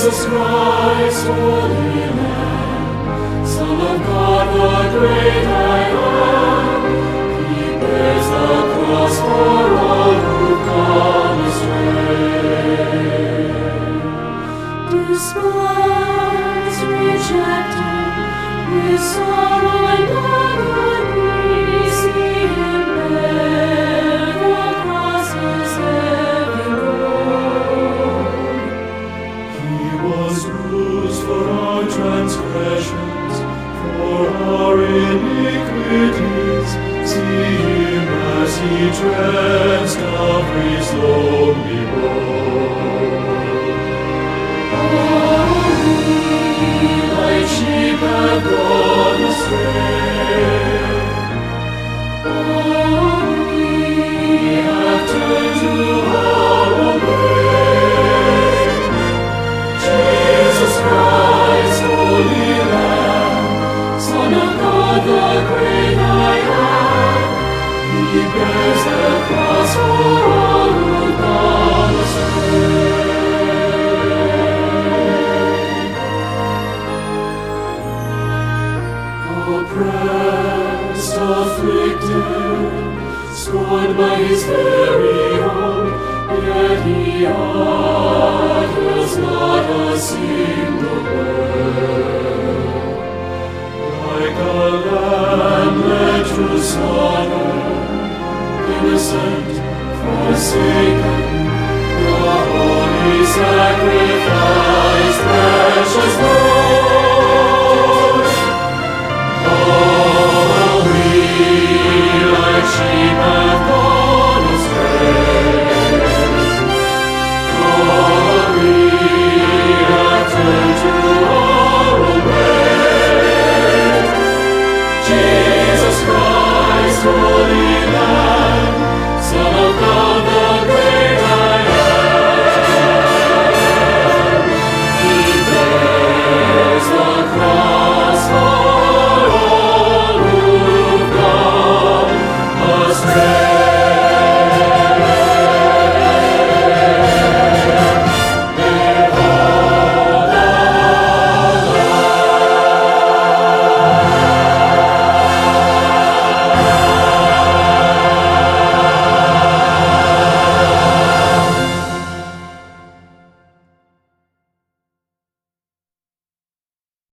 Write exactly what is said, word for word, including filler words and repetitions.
Jesus Christ, Holy Lamb, Son of God, the great I am, He bears the cross for all who've gone astray. Despised, rejected, with sorrow and agony, see Him bear the cross's heavy load. He was bruised for our transgressions, for our iniquities. See Him as He treads Calvary's lonely road. All we, like sheep, have gone astray. All we have turned to our own way. Jesus Christ, Holy Lamb, Son of God, the great I am, He bears the cross for all who've gone astray. Oppressed, afflicted, scorned by His very own, yet He utters not a single word. Like a lamb led to slaughter, innocent, forsaken, the holy sacrifice, precious Lord.